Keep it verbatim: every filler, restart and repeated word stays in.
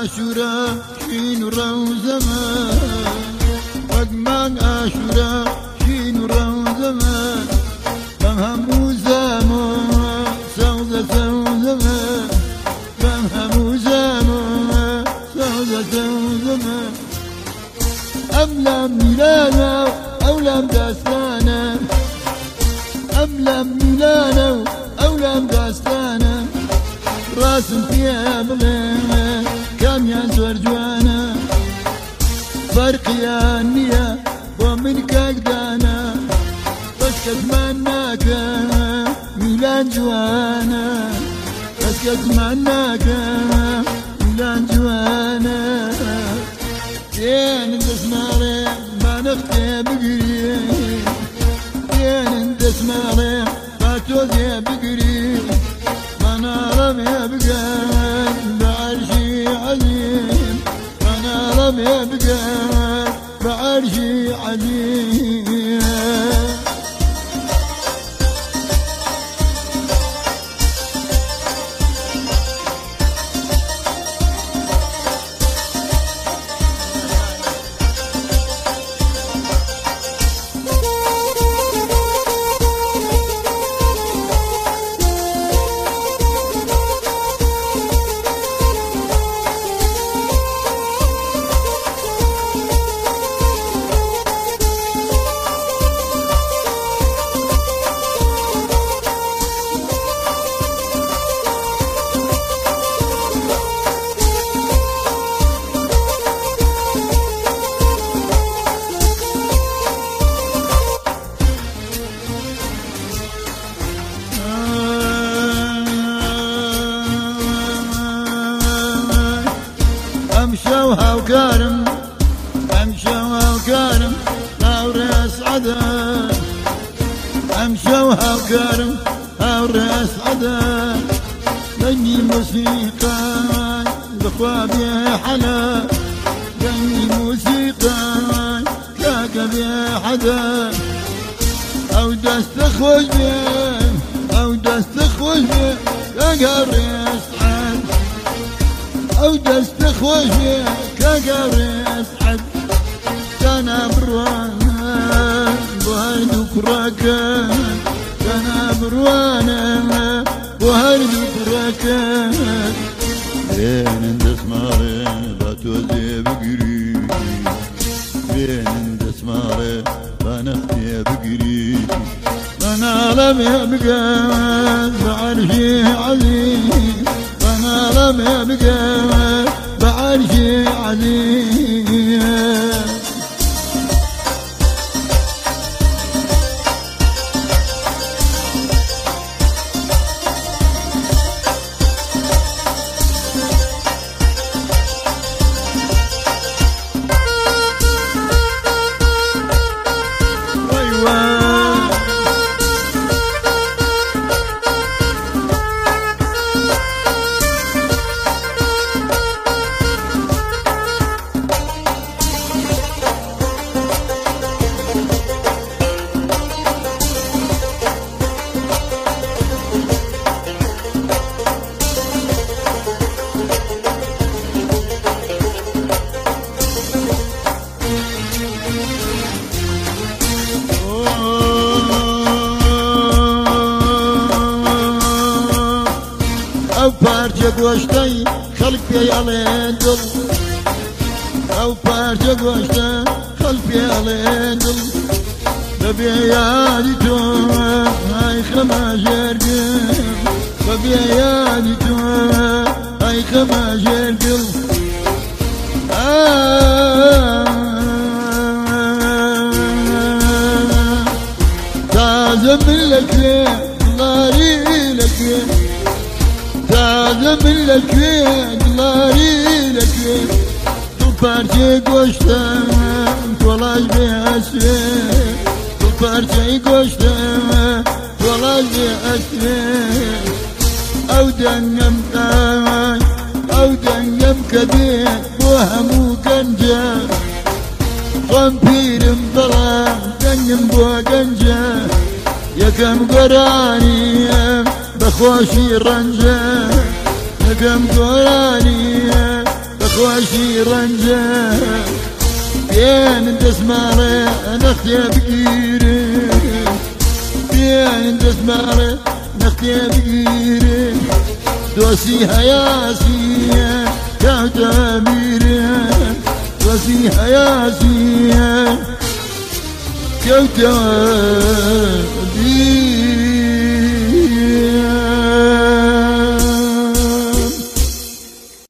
عاشورا شين روزما وقمان عاشورا شين روزما فهم زامو سوزة سوزما فهم زامو سوزة سوزما أم لم ميلانا أو لم داستانا أم لم ميلانا أو لم داستانا راسم فيها بغيمة كم يزور جوانا فرق يا النية ومن كالدانا بس كتمناك ميلان جوانا بس كتمناك ميلان جوانا ين تسمعي ما نختي بقري ين تسمعي فاتوزي بقري أنا ربي أبقى بعرشي عظيم أنا ربي أبقى بعرشي عظيم أمشوها وكارم أمشوها وكارم أورس عدن أمشوها وكارم أورس عدن بني موسيقى بخوابي حلا بني موسيقى كاكا بي حدا أو دست خوش بي أو دست خوش بي كاكا عد أو دست خوش كقريس حد كان بروانا بوهرد كراكان كان بروانا بوهرد كراكان بين اندس ماري باتوزي بقري بين اندس ماري بانختي بقري أنا لم يبقى بعرشي عظيم أنا لم يبقى بعرشي عظيم أو parça goştay kalp yaledil أو parça goştay kalp yaledil ببيادي توما هاي خما جرقل ببيادي توما هاي خما جرقل تعزم لك غاري لك تعزم لك غاري لك تو parça goştay kolaj بهسوي parçayı koştum kolay bir esri أو دنيم كاي أو دنيم كبير بوهم وكنجة غمبيرم بلا دنيم بو كنجة يا كم قراني بخوشي رنجة يا كم قراني خوشي رنجة بين دسمارة نختي بقيري بين دسمارة نختي بقيري دوسي حياسي كوتا ميري دوسي حياسي كوتا ميري